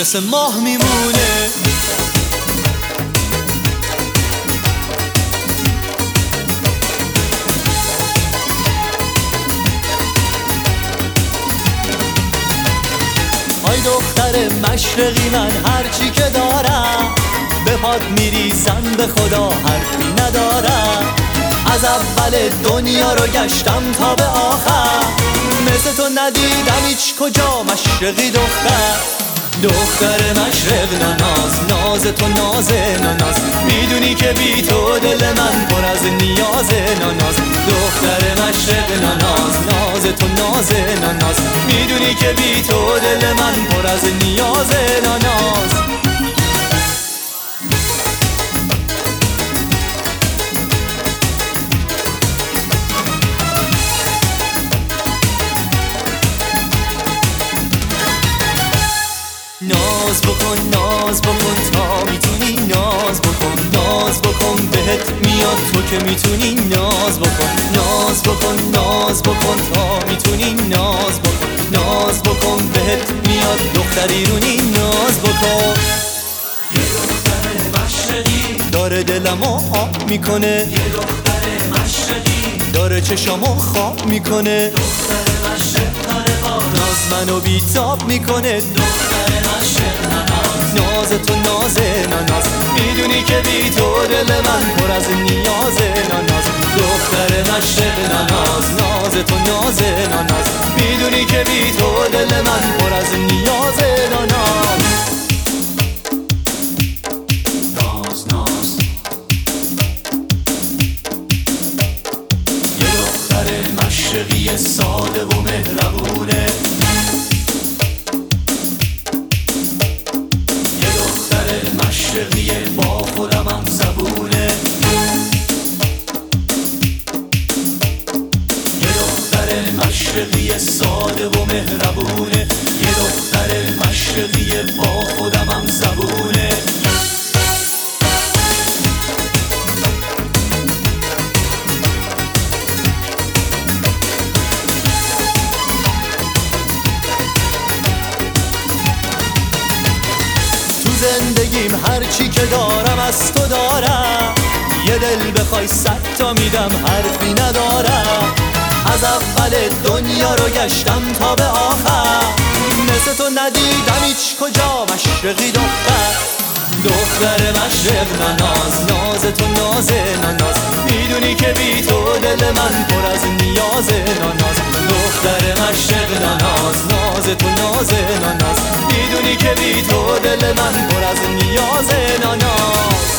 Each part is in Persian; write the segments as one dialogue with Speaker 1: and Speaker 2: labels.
Speaker 1: مثل ماه میمونه. آی دختر مشرقی من هرچی که دارم به پات میریزم به خدا حرفی ندارم. از اول دنیا رو گشتم تا به آخر مثل تو ندیدم هیچ کجا مشرقی دختر مشرق ناز، ناز تو ناز ناز، میدونی که بی تو دل من پر از نیاز ناز. دختر مشرق ناز، ناز تو ناز ناز، میدونی که بی تو دل من پر از نیاز ناز. ناز بکن تا میتونی، ناز بکن بهت میاد تو که میتونی. ناز بکن تا میتونی، ناز بکن بهت میاد دختری رونی. ناز بکن. یه دختر مشرقی داره دلمو آب میکنه، یه دختر مشرقی داره چشامو خواب میکنه. دختر مشرق داره با ناز منو بیتاب میکنه. دختر مشرق ناز تو ناز ناز، میدونی که بی تو دل من پر از نیاز ناز. دختر مشرق ناز، ناز تو ناز ناز، میدونی که بی تو دل من پر از نیاز ناز. ناز یه دختر مشرقی ساده و مهربونه، مشرقیه با خودم هم زبونه. یه دختر مشرقی ساده و مهربونه، یه دختر مشرقیه با خودم هم زبونه. زندگیم هرچی که دارم از تو دارم، یه دل بخوای 100 تا میدم حرفی ندارم. از اول دنیا رو گشتم تا به آخر مثل تو ندیدم هیچ کجا مشرقی دختر مشرق ناز، ناز تو ناز ناز، میدونی که بی تو دل من پر از نیاز ناز. دختر مشرق ناز، ناز تو ناز ناز، میدونی که بی تو دل من پر از نیاز ناز.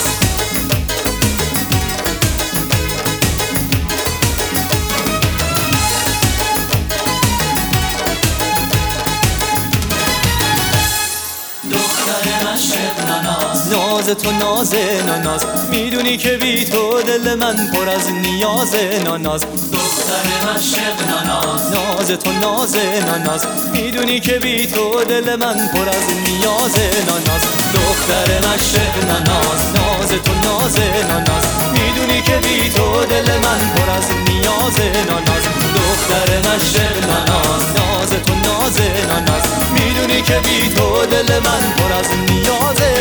Speaker 1: ناز تو ناز ناز، میدونی که بی تو دل من پر از نیاز ناز. دختر مشرق ناز، ناز تو ناز ناز، میدونی که بی تو دل من پر از نیاز ناز. دختر مشرق ناز، ناز تو ناز ناز، میدونی که بی تو دل من پر از نیاز ناز. دختر مشرق ناز، ناز تو ناز ناز، میدونی که بی تو دل من پر از نیاز